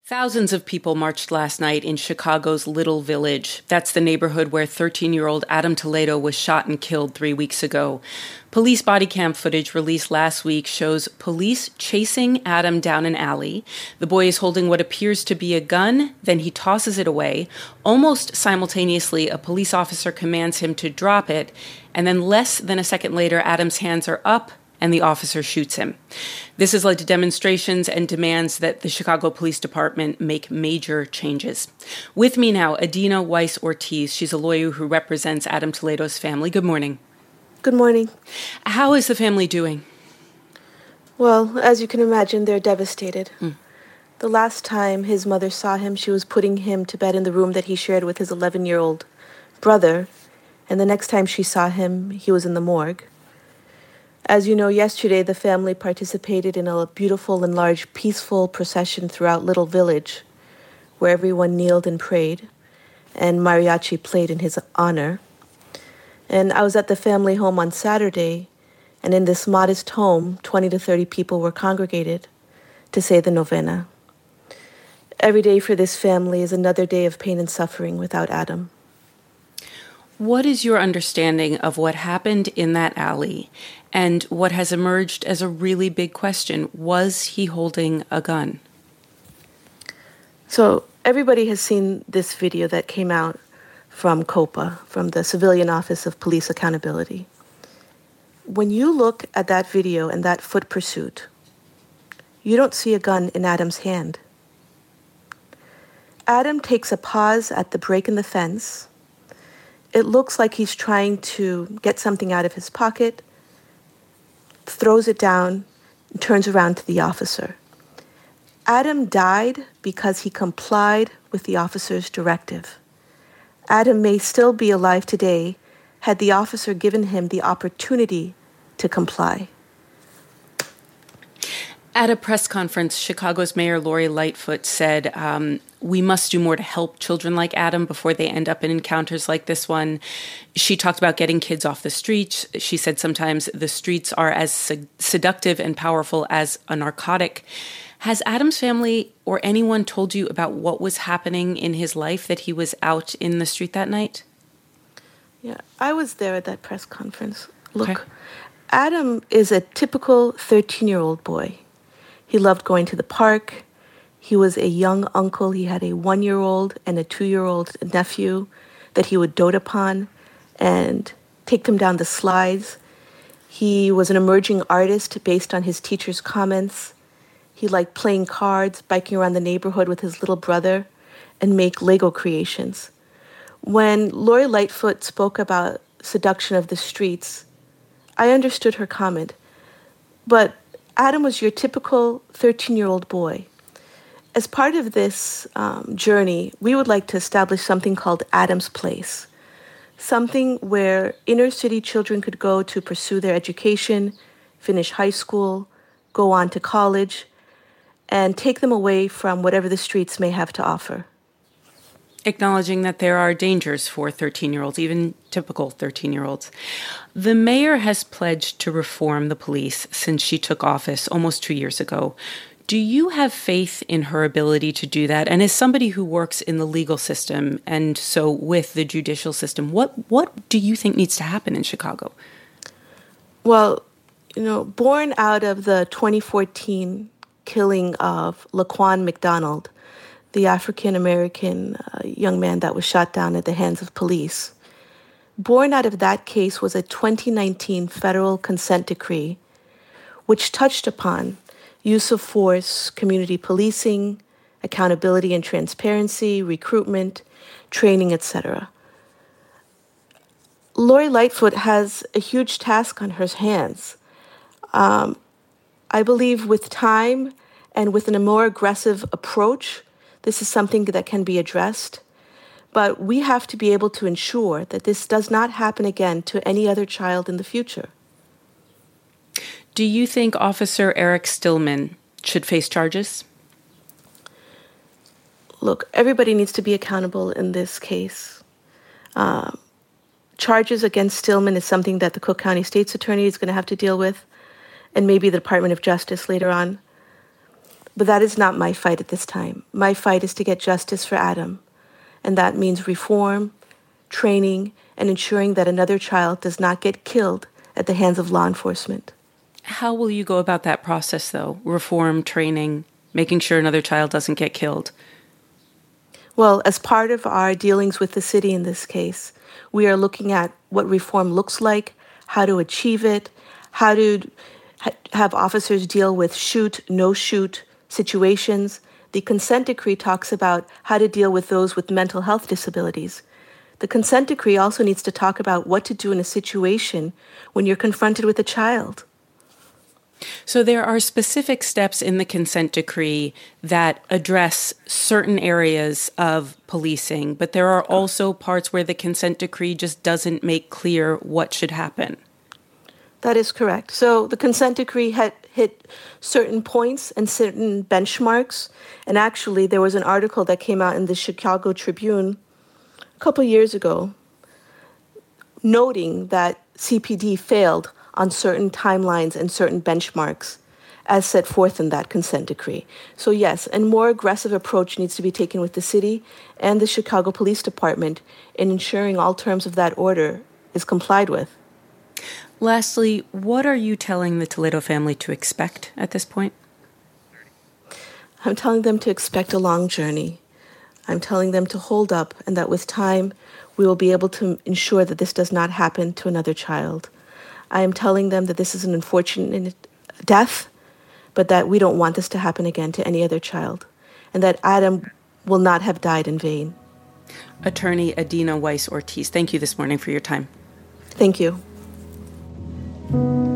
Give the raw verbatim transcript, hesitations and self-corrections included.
Thousands of people marched last night in Chicago's Little Village. That's the neighborhood where thirteen-year-old Adam Toledo was shot and killed three weeks ago. Police body cam footage released last week shows police chasing Adam down an alley. The boy is holding what appears to be a gun, then he tosses it away. Almost simultaneously, a police officer commands him to drop it, and then less than a second later, Adam's hands are up, and the officer shoots him. This has led to demonstrations and demands that the Chicago Police Department make major changes. With me now, Adina Weiss-Ortiz. She's a lawyer who represents Adam Toledo's family. Good morning. Good morning. How is the family doing? Well, as you can imagine, they're devastated. Mm. The last time his mother saw him, she was putting him to bed in the room that he shared with his eleven-year-old brother, and the next time she saw him, he was in the morgue. As you know, yesterday the family participated in a beautiful and large peaceful procession throughout Little Village, where everyone kneeled and prayed, and mariachi played in his honor. And I was at the family home on Saturday, and in this modest home, twenty to thirty people were congregated to say the novena. Every day for this family is another day of pain and suffering without Adam. What is your understanding of what happened in that alley and what has emerged as a really big question? Was he holding a gun? So everybody has seen this video that came out from COPA, from the Civilian Office of Police Accountability. When you look at that video and that foot pursuit, you don't see a gun in Adam's hand. Adam takes a pause at the break in the fence. It looks like he's trying to get something out of his pocket, throws it down, and turns around to the officer. Adam died because he complied with the officer's directive. Adam may still be alive today had the officer given him the opportunity to comply. At a press conference, Chicago's Mayor Lori Lightfoot said, um, we must do more to help children like Adam before they end up in encounters like this one. She talked about getting kids off the streets. She said sometimes the streets are as sed- seductive and powerful as a narcotic. Has Adam's family or anyone told you about what was happening in his life that he was out in the street that night? Yeah, I was there at that press conference. Look, Okay. Adam is a typical thirteen-year-old boy. He loved going to the park. He was a young uncle. He had a one-year-old and a two-year-old nephew that he would dote upon and take them down the slides. He was an emerging artist based on his teacher's comments. He liked playing cards, biking around the neighborhood with his little brother, and make Lego creations. When Lori Lightfoot spoke about seduction of the streets, I understood her comment, but Adam was your typical thirteen-year-old boy. As part of this um, journey, we would like to establish something called Adam's Place, something where inner-city children could go to pursue their education, finish high school, go on to college, and take them away from whatever the streets may have to offer. Acknowledging that there are dangers for thirteen-year-olds, even typical thirteen-year-olds. The mayor has pledged to reform the police since she took office almost two years ago. Do you have faith in her ability to do that? And as somebody who works in the legal system and so with the judicial system, what, what do you think needs to happen in Chicago? Well, you know, born out of the twenty fourteen killing of Laquan McDonald, the African-American uh, young man that was shot down at the hands of police. Born out of that case was a twenty nineteen federal consent decree, which touched upon use of force, community policing, accountability and transparency, recruitment, training, et cetera. Lori Lightfoot has a huge task on her hands. Um, I believe with time and with a more aggressive approach, this is something that can be addressed. But we have to be able to ensure that this does not happen again to any other child in the future. Do you think Officer Eric Stillman should face charges? Look, everybody needs to be accountable in this case. Um, charges against Stillman is something that the Cook County State's Attorney is going to have to deal with, and maybe the Department of Justice later on. But that is not my fight at this time. My fight is to get justice for Adam. And that means reform, training, and ensuring that another child does not get killed at the hands of law enforcement. How will you go about that process, though? Reform, training, making sure another child doesn't get killed? Well, as part of our dealings with the city in this case, we are looking at what reform looks like, how to achieve it, how to ha- have officers deal with shoot, no-shoot situations. The consent decree talks about how to deal with those with mental health disabilities. The consent decree also needs to talk about what to do in a situation when you're confronted with a child. So there are specific steps in the consent decree that address certain areas of policing, but there are also parts where the consent decree just doesn't make clear what should happen. That is correct. So the consent decree had hit certain points and certain benchmarks. And actually, there was an article that came out in the Chicago Tribune a couple years ago noting that C P D failed on certain timelines and certain benchmarks as set forth in that consent decree. So yes, a more aggressive approach needs to be taken with the city and the Chicago Police Department in ensuring all terms of that order is complied with. Lastly, what are you telling the Toledo family to expect at this point? I'm telling them to expect a long journey. I'm telling them to hold up and that with time, we will be able to ensure that this does not happen to another child. I am telling them that this is an unfortunate death, but that we don't want this to happen again to any other child, and that Adam will not have died in vain. Attorney Adina Weiss Ortiz, thank you this morning for your time. Thank you.